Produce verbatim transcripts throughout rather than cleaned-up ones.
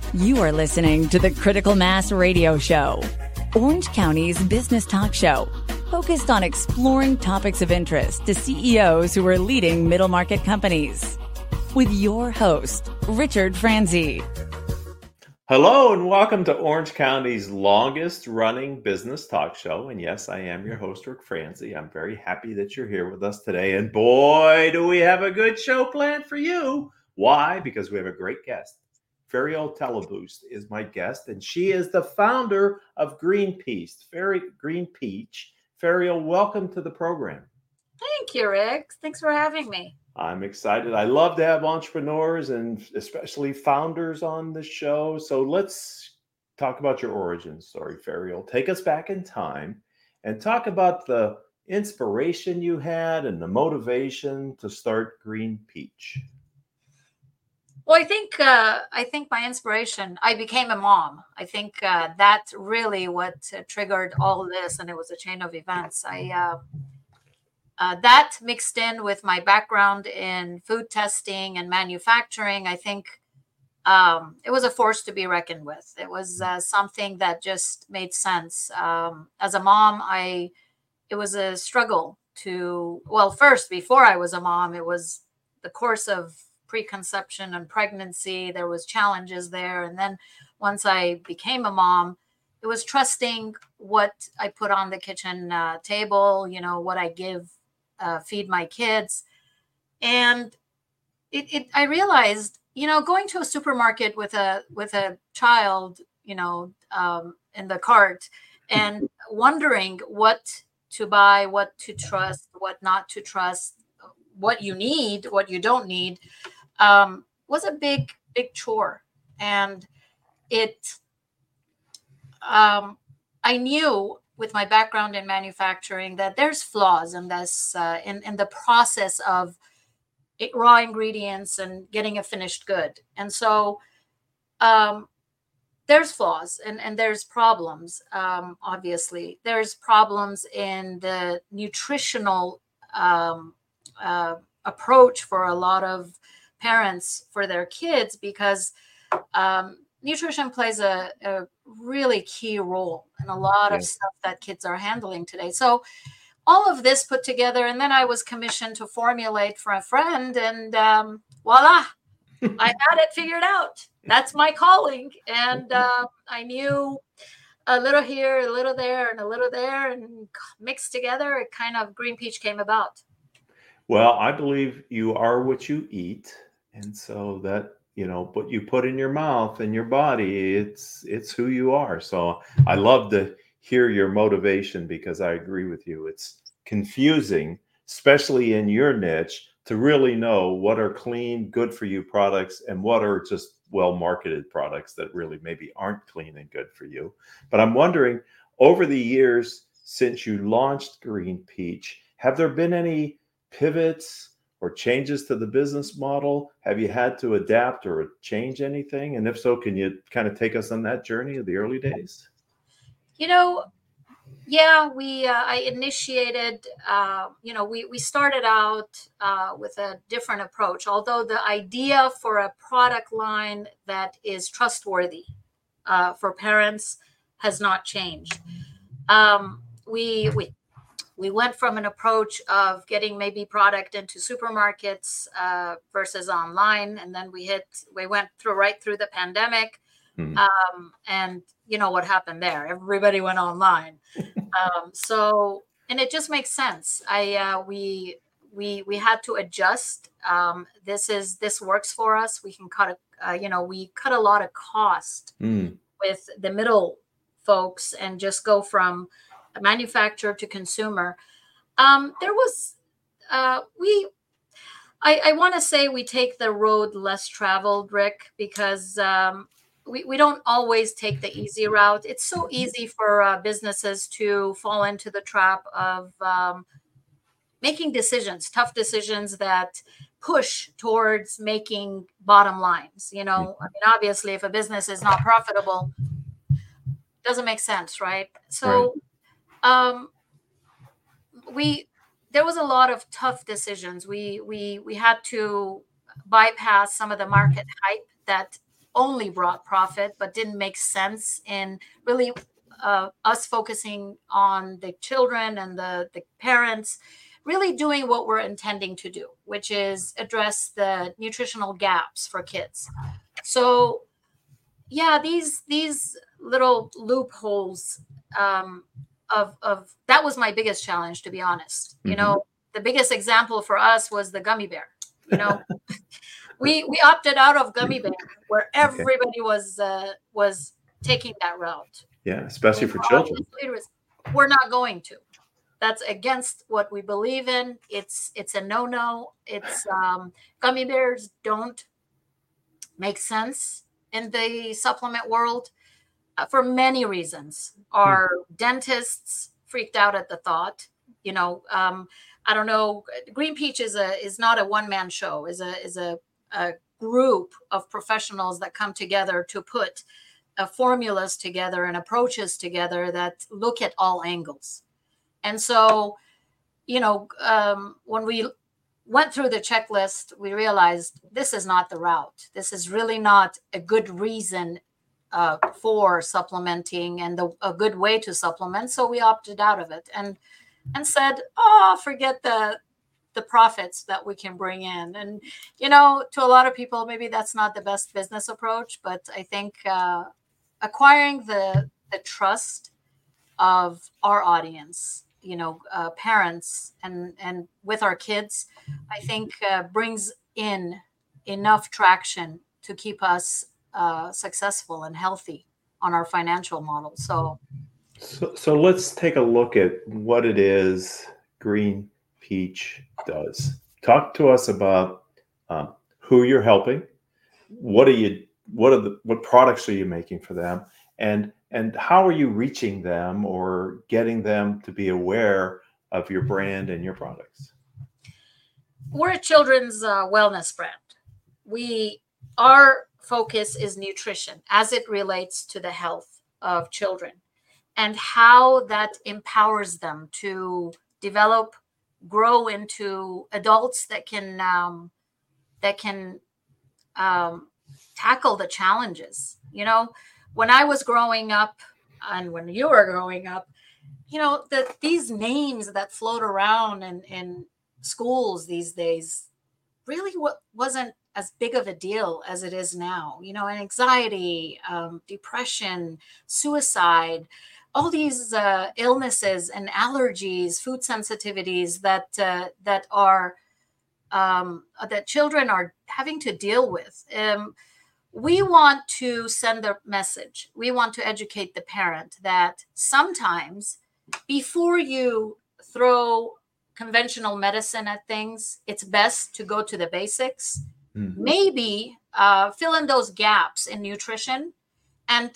You are listening to the Critical Mass Radio Show, Orange County's business talk show, focused on exploring topics of interest to C E Os who are leading middle market companies. With your host, Richard Franzi. Hello and welcome to Orange County's longest running business talk show. And yes, I am your host, Rick Franzi. I'm very happy that you're here with us today. And boy, do we have a good show planned for you. Why? Because we have a great guest. Ferial Teleboost is my guest, and she is the founder of Green Peach. Feri- Green Peach. Ferial, welcome to the program. Thank you, Rick. Thanks for having me. I'm excited. I love to have entrepreneurs and especially founders on the show. So let's talk about your origin story, Ferial. Take us back in time and talk about the inspiration you had and the motivation to start Green Peach. Well, I think uh, I think my inspiration, I became a mom. I think uh, that's really what uh, triggered all this, and it was a chain of events. I uh, uh, that mixed in with my background in food testing and manufacturing. I think um, it was a force to be reckoned with. It was uh, something that just made sense. Um, as a mom, I it was a struggle to well, first before I was a mom, it was the course of preconception and pregnancy. There was challenges there. And then once I became a mom, it was trusting what I put on the kitchen uh, table, you know, what I give, uh, feed my kids. And it, it, I realized, you know, going to a supermarket with a, with a child, you know, um, in the cart and wondering what to buy, what to trust, what not to trust, what you need, what you don't need, um, was a big, big chore. And it, um, I knew with my background in manufacturing that there's flaws in this, uh, in, in the process of it, raw ingredients and getting a finished good. And so um, there's flaws and, and there's problems, um, obviously. There's problems in the nutritional um, uh, approach for a lot of parents for their kids, because um, nutrition plays a, a really key role in a lot of Yes. stuff that kids are handling today. So all of this put together, and then I was commissioned to formulate for a friend, and um, voila, I had it figured out. That's my calling. And uh, I knew a little here, a little there, and a little there, and mixed together, it kind of Green Peach came about. Well, I believe you are what you eat. And so that, you know, what you put in your mouth and your body, it's it's who you are. So I love to hear your motivation, because I agree with you. It's confusing, especially in your niche, to really know what are clean, good for you products and what are just well-marketed products that really maybe aren't clean and good for you. But I'm wondering, over the years since you launched Green Peach, have there been any pivots or changes to the business model? Have you had to adapt or change anything? And if so, can you kind of take us on that journey of the early days? You know, yeah, we uh, I initiated, uh, you know, we, we started out uh, with a different approach, although the idea for a product line that is trustworthy uh, for parents has not changed. Um, we, we We went from an approach of getting maybe product into supermarkets uh, versus online, and then we hit. We went through right through the pandemic, Hmm. um, and you know what happened there? Everybody went online. um, so, and it just makes sense. I uh, we we we had to adjust. Um, this is this works for us. We can cut a uh, you know we cut a lot of cost Hmm. with the middle folks and just go from manufacturer to consumer. Um, there was, uh, we, I, I want to say we take the road less traveled, Rick, because um, we, we don't always take the easy route. It's so easy for uh, businesses to fall into the trap of um, making decisions, tough decisions that push towards making bottom lines. You know, I mean, obviously, if a business is not profitable, it doesn't make sense, right? So, um, we there was a lot of tough decisions. We we we had to bypass some of the market hype that only brought profit, but didn't make sense in really uh, us focusing on the children and the, the parents, really doing what we're intending to do, which is address the nutritional gaps for kids. So yeah, these these little loopholes um, of of that was my biggest challenge, to be honest. You Mm-hmm. know, the biggest example for us was the gummy bear. You know, we we opted out of gummy bear where everybody was uh, was taking that route. Yeah, especially And for our children. leaders, we're not going to. That's against what we believe in. It's it's a no no. It's um, gummy bears don't make sense in the supplement world uh, for many reasons. Our dentists freaked out at the thought. You know, um, I don't know. Green Peach is a is not a one man show. is a is a, a group of professionals that come together to put uh, formulas together and approaches together that look at all angles. And so, you know, um, when we went through the checklist, we realized this is not the route. This is really not a good reason uh, for supplementing and the, a good way to supplement. So we opted out of it and and said, oh, forget the the profits that we can bring in. And, you know, to a lot of people, maybe that's not the best business approach, but I think uh, acquiring the the trust of our audience, you know, uh, parents and and with our kids, I think uh, brings in enough traction to keep us uh, successful and healthy on our financial model. So, So, so let's take a look at what it is Green Peach does. Talk to us about um, who you're helping. What are you? What are the? What products are you making for them? And and how are you reaching them or getting them to be aware of your brand and your products? we're a children's uh, wellness brand. We our focus is nutrition as it relates to the health of children and how that empowers them to develop, grow into adults that can um, that can um, tackle the challenges. You know, when I was growing up, and when you were growing up, you know, that these names that float around in, in schools these days really what wasn't as big of a deal as it is now. You know, anxiety, um, depression, suicide, all these uh, illnesses and allergies, food sensitivities that uh, that are um, that children are having to deal with. Um, we want to send a message. We want to educate the parent that sometimes before you throw conventional medicine at things, it's best to go to the basics. Mm. Maybe uh, fill in those gaps in nutrition and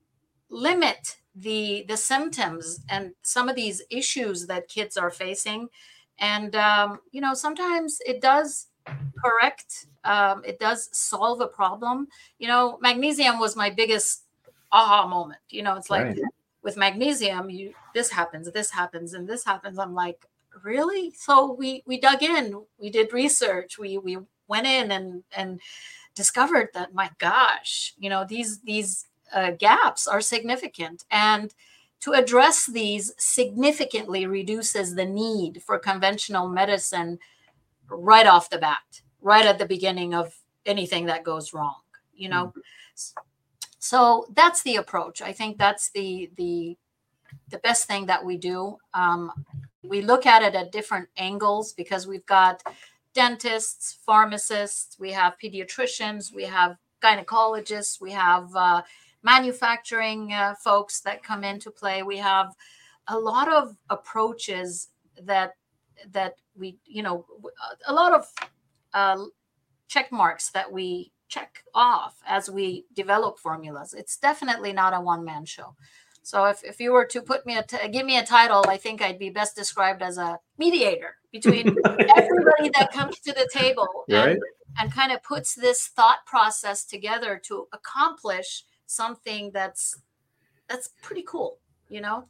limit the the symptoms and some of these issues that kids are facing. And um, you know, sometimes it does correct. Um, it does solve a problem. You know, magnesium was my biggest aha moment. You know, it's like right. With magnesium, you this happens, this happens, and this happens. I'm like, really? So we we dug in, we did research, we we went in and and discovered that, my gosh, you know, these these uh, gaps are significant, and to address these significantly reduces the need for conventional medicine right off the bat, right at the beginning of anything that goes wrong, you know. Mm-hmm. So that's the approach. I think that's the the the best thing that we do. Um, we look at it at different angles because we've got dentists, pharmacists, we have pediatricians, we have gynecologists, we have uh, manufacturing uh, folks that come into play. We have a lot of approaches that that we, you know, a lot of uh, check marks that we check off as we develop formulas. It's definitely not a one-man show. So if, if you were to put me a t- give me a title, I think I'd be best described as a mediator between everybody that comes to the table and, right. and kind of puts this thought process together to accomplish something that's that's pretty cool, you know?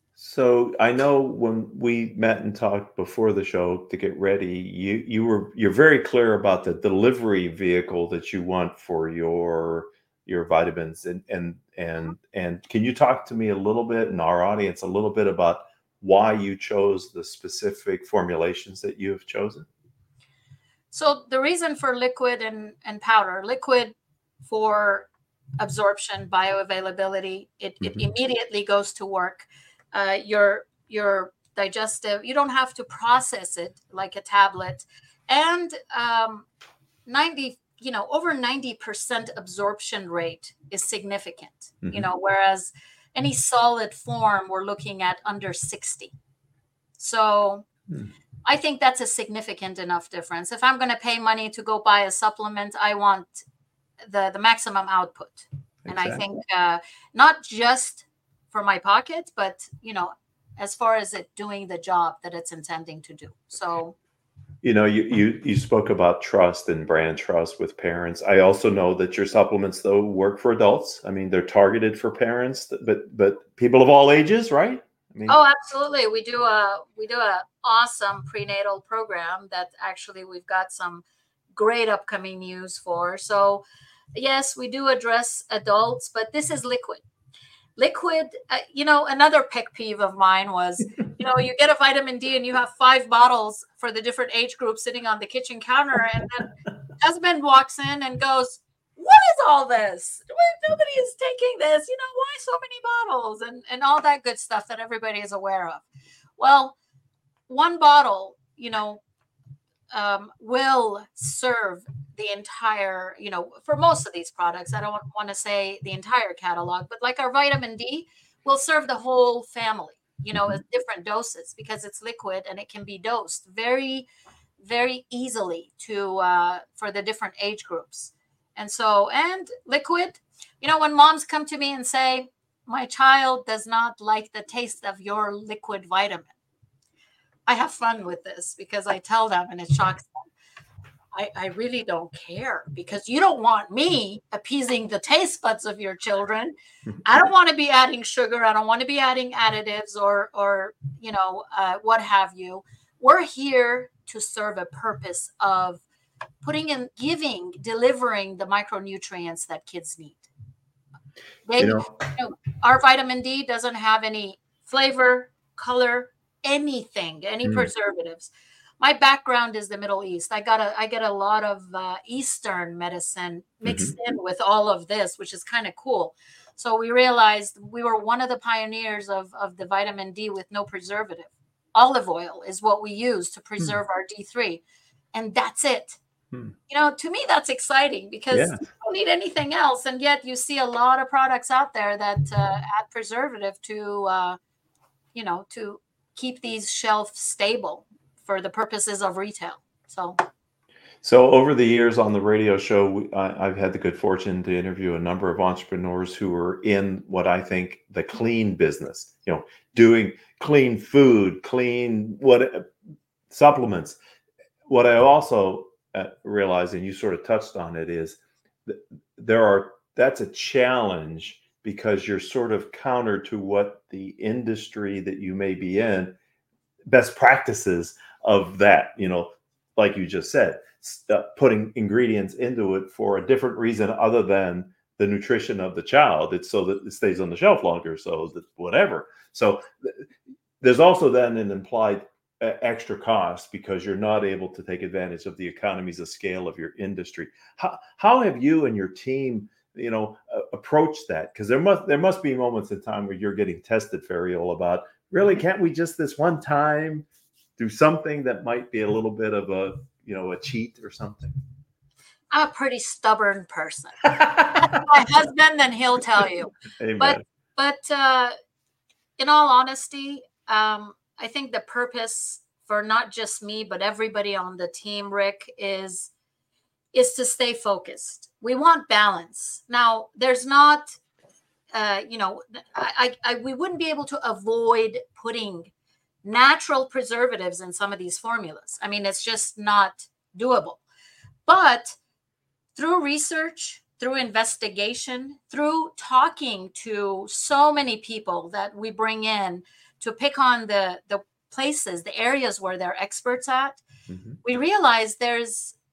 So I know when we met and talked before the show to get ready, you you were you're very clear about the delivery vehicle that you want for your your vitamins. And and and and can you talk to me a little bit, and our audience, a little bit about why you chose the specific formulations that you have chosen? So the reason for liquid and, and powder, liquid for absorption, bioavailability, it, it Mhm. immediately goes to work. Uh, your your digestive, you don't have to process it like a tablet. And um, ninety, you know, over ninety percent absorption rate is significant, you Mhm. know, whereas any solid form, we're looking at under sixty. So Hmm. I think that's a significant enough difference. If I'm going to pay money to go buy a supplement, I want the, the maximum output. And I Exactly. think uh, not just for my pocket, but, you know, as far as it doing the job that it's intending to do. So, You know, you you you spoke about trust and brand trust with parents. I also know that your supplements, though, work for adults. I mean, they're targeted for parents, but but people of all ages, right? I mean, oh, absolutely. We do a we do a awesome prenatal program that actually we've got some great upcoming news for. So, yes, we do address adults, but this is liquid. Liquid, uh, you know, another pet peeve of mine was, you know, you get a vitamin D and you have five bottles for the different age groups sitting on the kitchen counter, and then husband walks in and goes, "What is all this? Nobody is taking this. You know, why so many bottles?" And and all that good stuff that everybody is aware of. Well, one bottle, you know, um, will serve the entire, you know, for most of these products. I don't want to say the entire catalog, but like our vitamin D will serve the whole family, you know, at Mhm. different doses because it's liquid and it can be dosed very, very easily to uh, for the different age groups. And so, and liquid, you know, when moms come to me and say, my child does not like the taste of your liquid vitamin, I have fun with this because I tell them and it shocks them. I, I really don't care because you don't want me appeasing the taste buds of your children. I don't want to be adding sugar. I don't want to be adding additives or, or you know, uh, what have you. We're here to serve a purpose of putting in, giving, delivering the micronutrients that kids need. They, You you know, know, our vitamin D doesn't have any flavor, color, anything, any mm, preservatives. My background is the Middle East. I got a, I get a lot of uh, Eastern medicine mixed mhm. in with all of this, which is kind of cool. So we realized we were one of the pioneers of, of the vitamin D with no preservative. Olive oil is what we use to Hmm. preserve our D three, and that's it. Hmm. You know, to me, that's exciting because Yeah. you don't need anything else. And yet you see a lot of products out there that uh, add preservative to, uh, you know, to keep these shelves stable for the purposes of retail. So, So over the years on the radio show, we, I, I've had the good fortune to interview a number of entrepreneurs who are in what I think the clean business. You know, doing clean food, clean what supplements. What I also uh, realize, and you sort of touched on it, is that there are that's a challenge because you're sort of counter to what the industry that you may be in best practices of that. You know, like you just said, uh, putting ingredients into it for a different reason other than the nutrition of the child. It's so that it stays on the shelf longer. So that whatever. So th- there's also then an implied uh, extra cost because you're not able to take advantage of the economies of scale of your industry. How how have you and your team, you know, uh, approached that? Because there must there must be moments in time where you're getting tested, Fariol, about really can't we just this one time do something that might be a little bit of a you know a cheat or something. I'm a pretty stubborn person. Ask my husband, and he'll tell you. But, Amen. but uh, in all honesty, um, I think the purpose for not just me, but everybody on the team, Rick, is is to stay focused. We want balance. Now, there's not, uh, you know, I, I, we wouldn't be able to avoid putting natural preservatives in some of these formulas. I mean, it's just not doable. But through research, through investigation, through talking to so many people that we bring in to pick on the, the places, the areas where they're experts at, Mhm. we realize there's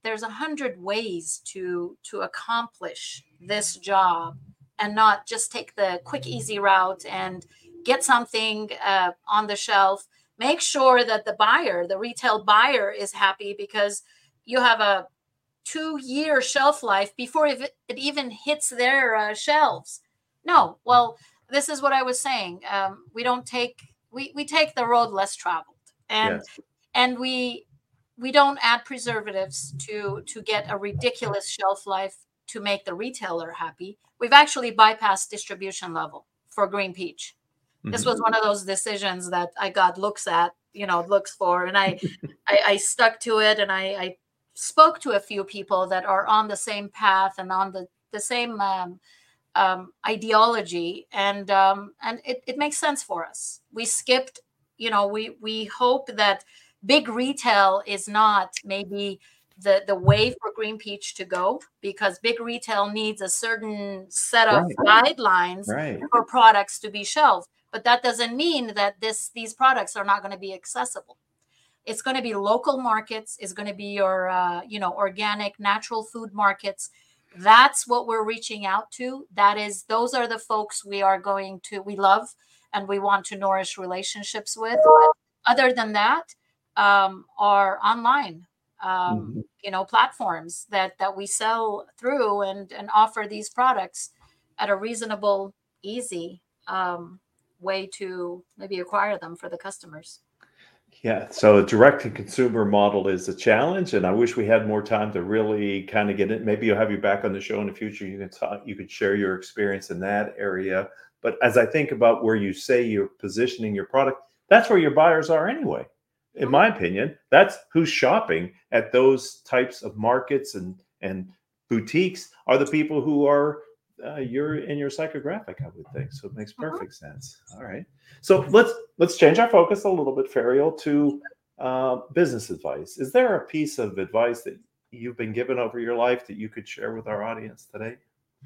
there's a hundred ways to to accomplish this job, and not just take the quick, easy route and get something uh, on the shelf. Make sure that the buyer, the retail buyer, is happy, because you have a two-year shelf life before it, it even hits their uh, shelves. No, well, this is what I was saying. Um, we don't take we we take the road less traveled, and Yes. and we we don't add preservatives to to get a ridiculous shelf life to make the retailer happy. We've actually bypassed distribution level for Green Peach. This Mhm. was one of those decisions that I got looks at, you know, looks for, and I, I, I stuck to it, and I, I spoke to a few people that are on the same path and on the the same um, um, ideology, and um, and it, it makes sense for us. We skipped, you know, we we hope that big retail is not maybe the the way for Green Peach to go, because big retail needs a certain set of Right. guidelines Right. for products to be shelved. But that doesn't mean that this these products are not going to be accessible. It's going to be local markets. It's going to be your uh, you know organic, natural food markets. That's what we're reaching out to. That is, those are the folks we are going to we love and we want to nourish relationships with. But other than that, um, are online um, Mhm. you know platforms that that we sell through, and and offer these products at a reasonable, easy um, way to maybe acquire them for the customers. Yeah, so a direct to consumer model is a challenge, and I wish we had more time to really kind of get it. Maybe you'll have you back on the show in the future. You can talk, you could share your experience in that area. But as I think about where you say you're positioning your product, that's where your buyers are anyway. In Mhm. my opinion, that's who's shopping at those types of markets and and boutiques are the people who are uh, you're in your psychographic, I would think. So it makes Mhm. perfect sense. All right. So let's let's change our focus a little bit, Ferial, to uh, business advice. Is there a piece of advice that you've been given over your life that you could share with our audience today?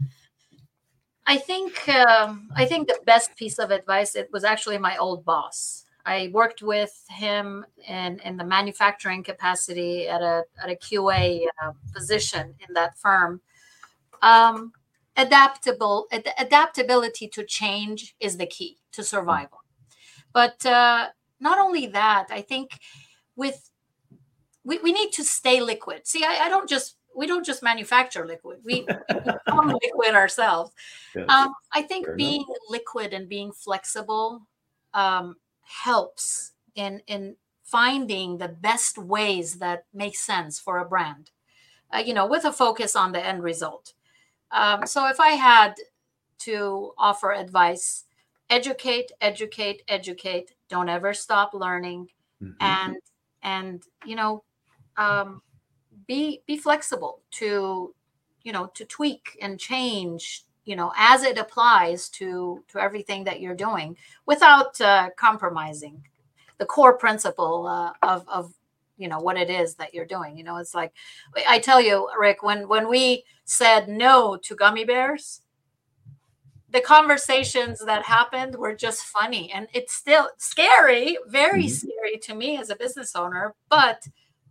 I think um, I think the best piece of advice, it was actually my old boss. I worked with him in, in the manufacturing capacity at a at a Q A uh, position in that firm. Um, adaptable ad- adaptability to change is the key to survival. But uh, not only that, I think with we, we need to stay liquid. See, I, I don't just we don't just manufacture liquid. We, we become liquid ourselves. Yes, Um, I think fair enough. being liquid and being flexible um, helps in in finding the best ways that make sense for a brand. Uh, you know, with a focus on the end result. Um, so if I had to offer advice, educate, educate, educate. Don't ever stop learning, Mhm. and and you know, um, be be flexible to you know to tweak and change, you know as it applies to to everything that you're doing, without uh, compromising the core principle uh, of of you know what it is that you're doing. You know it's like, I tell you, Rick, when when we said no to gummy bears, the conversations that happened were just funny, and it's still scary, very Mhm. scary to me as a business owner. But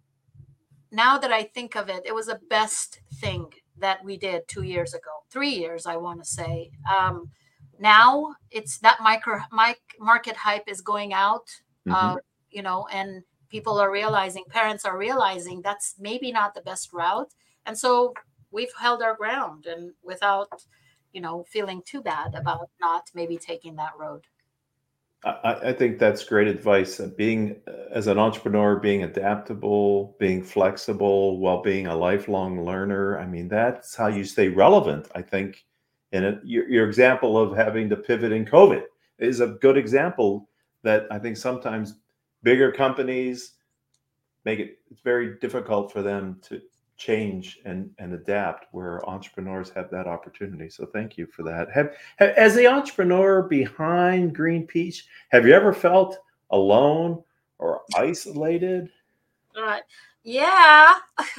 now that I think of it, it was the best thing that we did two years ago, three years, I want to say. Um, now it's that micro mic, market hype is going out, uh, Mhm. you know, and people are realizing, parents are realizing that's maybe not the best route. And so we've held our ground, and without, you know, feeling too bad about not maybe taking that road. I, I think that's great advice. Uh, being uh, as an entrepreneur, being adaptable, being flexible, while being a lifelong learner. I mean, that's how you stay relevant. I think, and it, your, your example of having to pivot in COVID is a good example that I think sometimes bigger companies make it it's very difficult for them to change and and adapt, where entrepreneurs have that opportunity. So thank you for that. Have, have as the entrepreneur behind Green Peach, have you ever felt alone or isolated? Right. Yeah.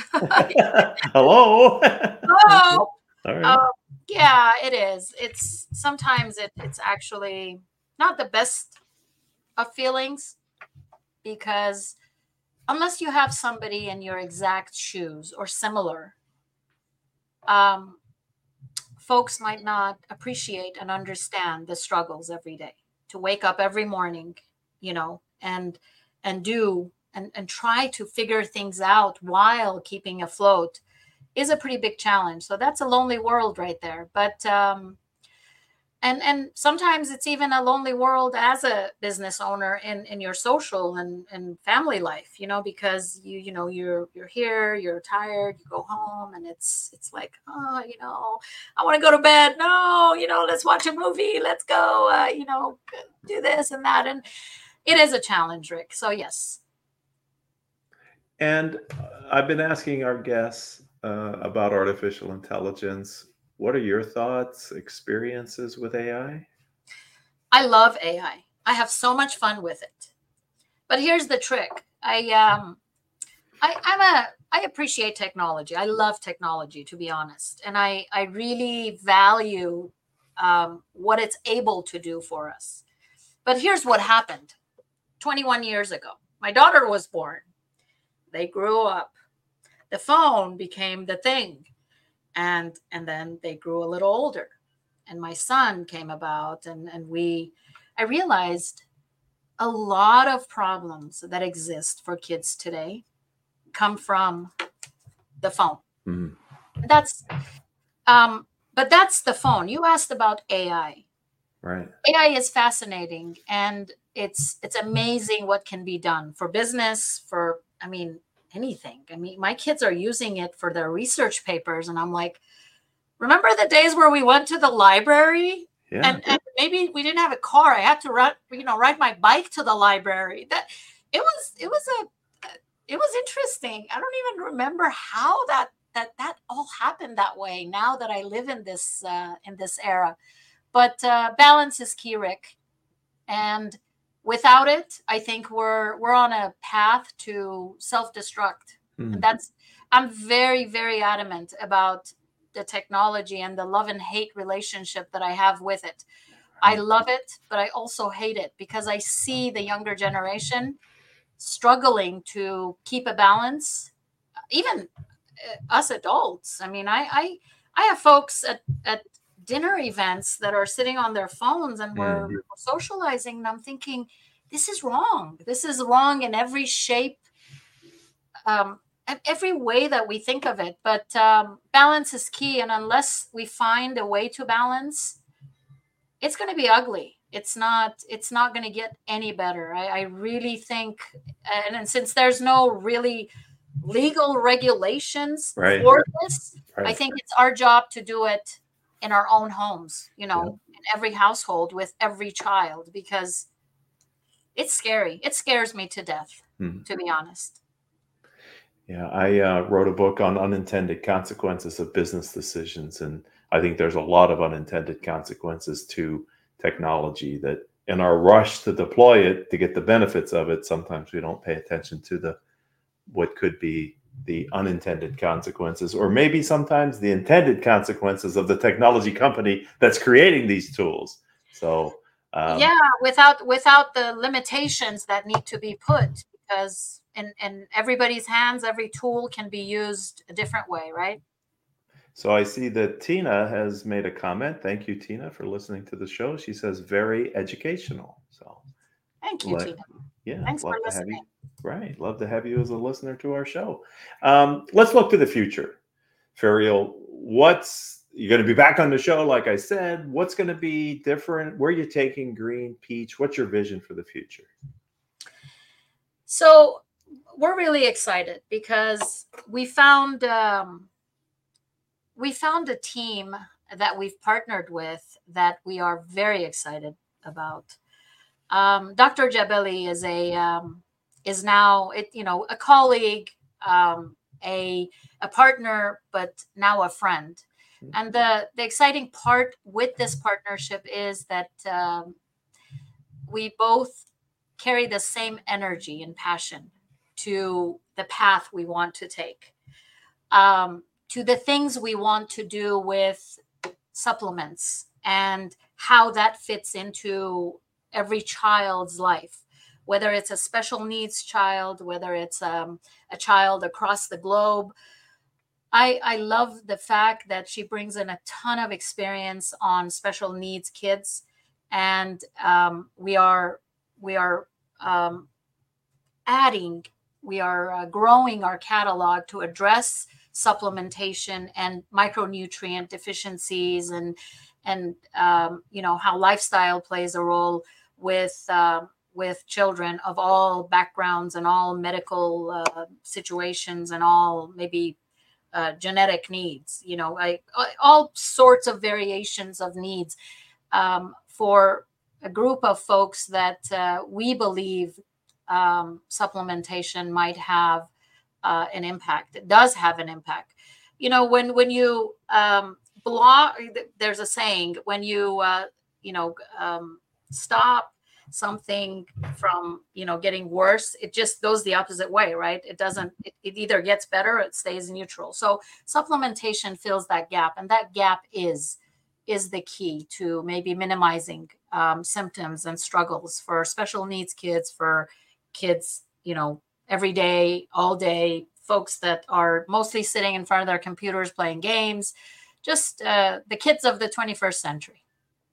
Hello. Okay. Oh, All right. uh, yeah, it is. It's sometimes it, it's actually not the best of feelings, because unless you have somebody in your exact shoes or similar, um, folks might not appreciate and understand the struggles every day to wake up every morning, you know, and and do and, and try to figure things out while keeping afloat is a pretty big challenge. So that's a lonely world right there. But um, and and sometimes it's even a lonely world as a business owner in in your social and and family life, you know, because you you know you're you're here, you're tired, you go home, and it's it's like, oh, you know, I want to go to bed. No, you know, let's watch a movie, let's go, uh, you know, do this and that, and it is a challenge, Rick. So yes. And uh, I've been asking our guests uh, about artificial intelligence. What are your thoughts, experiences with A I? I love A I. I have so much fun with it. But here's the trick. I um I I'm a I appreciate technology. I love technology, to be honest. And I I really value um, what it's able to do for us. But here's what happened twenty-one years ago. My daughter was born. They grew up. The phone became the thing. And and then they grew a little older. And my son came about, and, and we I realized a lot of problems that exist for kids today come from the phone. Mhm. That's um but that's the phone. You asked about A I. Right. A I is fascinating, and it's it's amazing what can be done for business, for I mean anything. I mean, my kids are using it for their research papers, and I'm like, remember the days where we went to the library? Yeah. And, and maybe we didn't have a car. I had to run, you know, ride my bike to the library. That it was it was a it was interesting. I don't even remember how that that that all happened that way. Now that I live in this uh, in this era, but uh, balance is key, Rick. And without it, I think we're we're on a path to self-destruct. Mm. And that's I'm very very adamant about the technology and the love and hate relationship that I have with it. I love it, but I also hate it because I see the younger generation struggling to keep a balance. Even uh, us adults. I mean, I I, I have folks at, at dinner events that are sitting on their phones, and we're, Mhm. we're socializing, and I'm thinking, this is wrong. This is wrong in every shape. Um, every way that we think of it, but um, balance is key, and unless we find a way to balance, it's going to be ugly. It's not it's not going to get any better. I, I really think, and, and since there's no really legal regulations Right. for this, I Right. think it's our job to do it in our own homes, you know, Yeah. in every household with every child, because it's scary. It scares me to death, Mhm. to be honest. Yeah, I uh, wrote a book on unintended consequences of business decisions, and I think there's a lot of unintended consequences to technology that, in our rush to deploy it to get the benefits of it, sometimes we don't pay attention to the what could be the unintended consequences, or maybe sometimes the intended consequences of the technology company that's creating these tools. So, um, Yeah, without without the limitations that need to be put, because in in everybody's hands, every tool can be used a different way, right? So I see that Tina has made a comment. Thank you, Tina, for listening to the show. She says very educational. So, Thank you, like, Tina. yeah, Thanks for love to have you. listening. Right, love to have you as a listener to our show. Um, let's look to the future, Ferial. What's you're going to be back on the show? Like I said, what's going to be different? Where are you taking Green Peach? What's your vision for the future? So we're really excited because we found um, we found a team that we've partnered with that we are very excited about. Um, Doctor Jabeli is a um, is now it you know a colleague, um, a a partner, but now a friend. And the the exciting part with this partnership is that um, we both carry the same energy and passion to the path we want to take, um, to the things we want to do with supplements and how that fits into every child's life. whether it's a special needs child, whether it's um, a child across the globe. I, I love the fact that she brings in a ton of experience on special needs kids, and um, we are we are um, adding, we are uh, growing our catalog to address supplementation and micronutrient deficiencies, and and um, you know, how lifestyle plays a role with uh, with children of all backgrounds and all medical uh, situations and all maybe Uh, genetic needs, you know, like all sorts of variations of needs um, for a group of folks that uh, we believe um, supplementation might have uh, an impact. It does have an impact. You know, when when you um, block, there's a saying, when you uh, you know um, stop something from, you know, getting worse, it just goes the opposite way, right? It doesn't, it, it either gets better or it stays neutral. So supplementation fills that gap, and that gap is is the key to maybe minimizing um, symptoms and struggles for special needs kids, for kids, you know, every day, all day, folks that are mostly sitting in front of their computers playing games, just uh, the kids of the twenty-first century.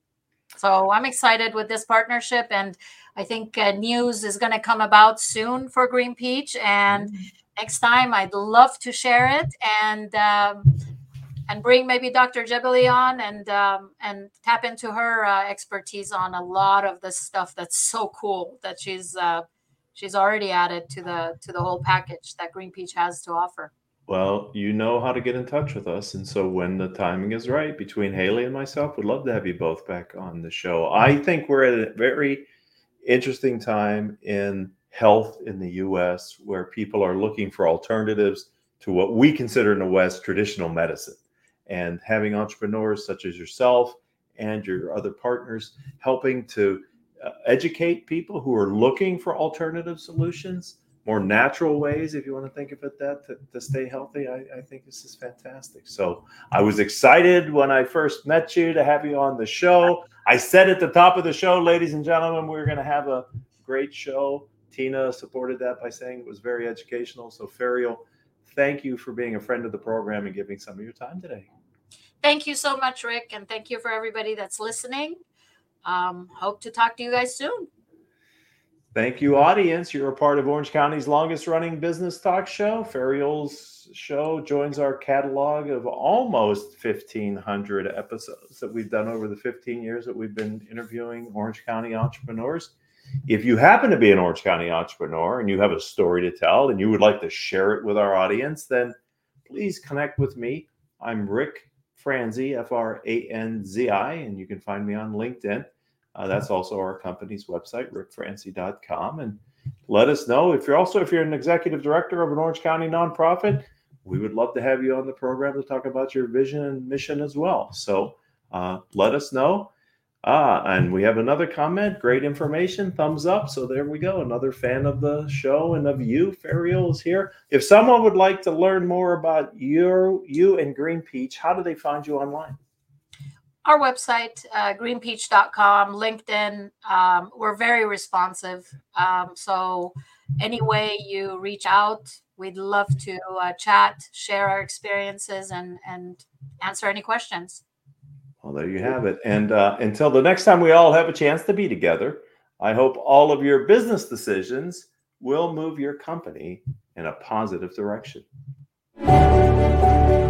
So I'm excited with this partnership, and I think uh, news is going to come about soon for Green Peach. And mm-hmm. next time, I'd love to share it and um, and bring maybe Doctor Jebeli on and um, and tap into her uh, expertise on a lot of the stuff that's so cool that she's uh, she's already added to the to the whole package that Green Peach has to offer. Well, you know how to get in touch with us. And so when the timing is right between Haley and myself, we'd love to have you both back on the show. I think we're at a very interesting time in health in the U S where people are looking for alternatives to what we consider in the West traditional medicine. And having entrepreneurs such as yourself and your other partners helping to uh, educate people who are looking for alternative solutions, more natural ways, if you want to think of it that, to, to stay healthy, I, I think this is fantastic. So I was excited when I first met you to have you on the show. I said at the top of the show, ladies and gentlemen, we were going to have a great show. Tina supported that by saying it was very educational. So Ferial, thank you for being a friend of the program and giving some of your time today. Thank you so much, Rick. And thank you for everybody that's listening. Um, hope to talk to you guys soon. Thank you, audience. You're a part of Orange County's longest running business talk show. Ferial's show joins our catalog of almost fifteen hundred episodes that we've done over the fifteen years that we've been interviewing Orange County entrepreneurs. If you happen to be an Orange County entrepreneur and you have a story to tell and you would like to share it with our audience, then please connect with me. I'm Rick Franzi, F R A N Z I, and you can find me on LinkedIn. Uh, that's also our company's website, rick franzi dot com. And let us know if you're also, if you're an executive director of an Orange County nonprofit, we would love to have you on the program to talk about your vision and mission as well. So uh, let us know. Ah, and we have another comment. Great information. Thumbs up. So there we go. Another fan of the show and of you. Ferial is here. If someone would like to learn more about your, you and Green Peach, how do they find you online? Our website, uh, green peach dot com, LinkedIn, um, we're very responsive. Um, so any way you reach out, we'd love to uh, chat, share our experiences, and, and answer any questions. Well, there you have it. And uh, until the next time we all have a chance to be together, I hope all of your business decisions will move your company in a positive direction.